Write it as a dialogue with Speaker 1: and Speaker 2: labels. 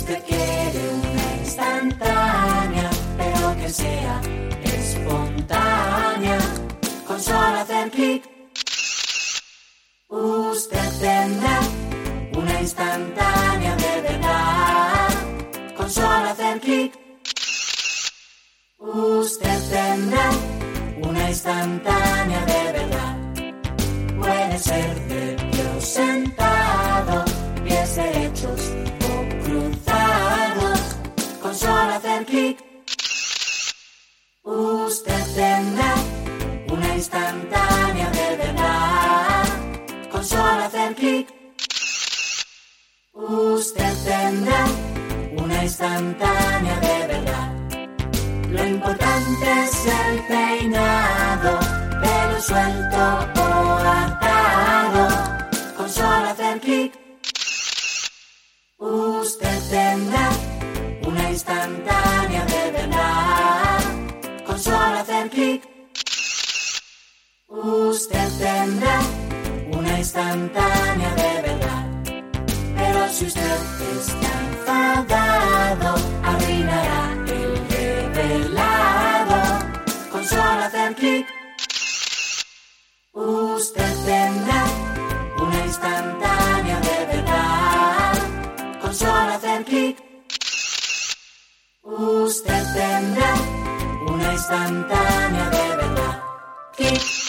Speaker 1: usted quiere una instantánea, pero que sea espontánea, con solo hacer clic, usted tendrá una instantánea de verdad. Con solo hacer clic, usted tendrá una instantánea de verdad. Puede ser de pie o sentado, pies derechos o cruzados. Con solo hacer clic, usted tendrá una instantánea de verdad. Con solo hacer clic, usted tendrá una instantánea de verdad. Lo importante es el peinado, pelo suelto o atado. Con solo hacer clic, usted tendrá una instantánea de verdad. Con solo hacer clic, usted tendrá una instantánea de verdad. Pero si usted está enfadado, arruinará el revelado. Con solo hacer clic, usted tendrá una instantánea de verdad. Con solo hacer clic, usted tendrá una instantánea de verdad. Clic.